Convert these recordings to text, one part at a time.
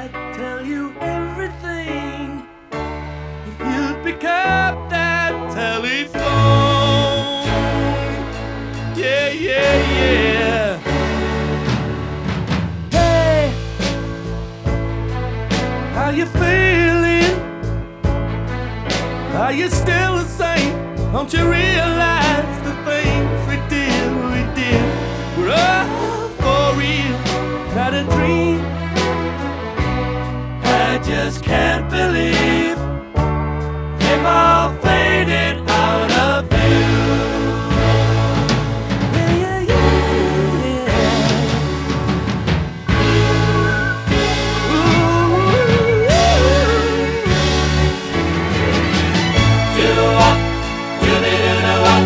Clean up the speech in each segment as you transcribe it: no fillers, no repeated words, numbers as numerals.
I'd tell you everything if you'd pick up that telephone. Yeah, yeah, yeah. Hey, how you feeling? Are you still the same? Don't you realize the things we did were all for real, not a dream? I just can't believe they've all faded out of view. Yeah, yeah, yeah, yeah. Ooh, do-wop, do-be-do-do-wop,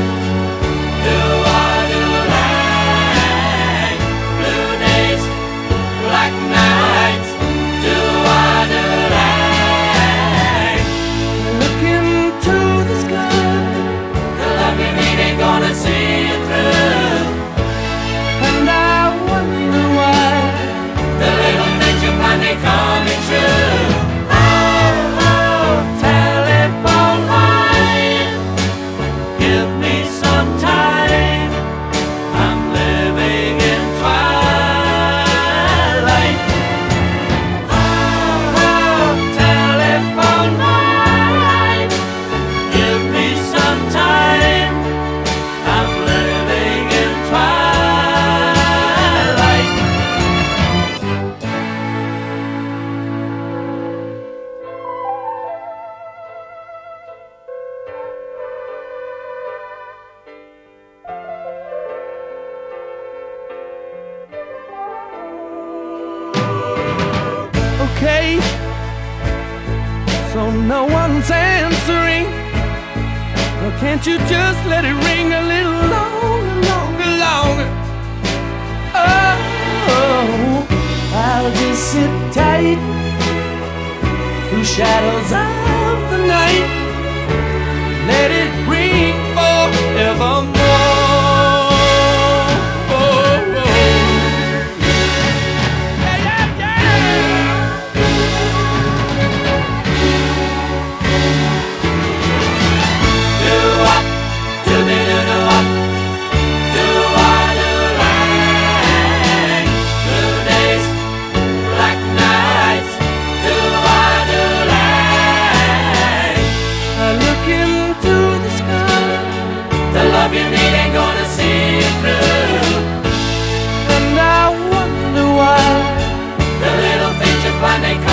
do-wah-do-lang. Blue days, black nights, do-wah-do-lang. Look into the sky, the love you need ain't gonna see you through. And I wonder why the little things you plan ain't coming true. Oh, telephone line, give me some time. I'm living in twilight. Oh, telephone line, give me some time. I'm living in twilight. Okay, so no one's answering. Well, can't you just let it ring a little longer, longer, longer? Oh, I'll just sit tight through shadows of the night. Let it ring forevermore. Oh, oh. Yeah, yeah, yeah. Do-wop, do-be-do-do-wop, do-wah-do-lang. Blue days, black nights, do-wah-do-lang. I look into the sky, the love you need ain't gonna see you through. And I wonder why the little things you plan ain't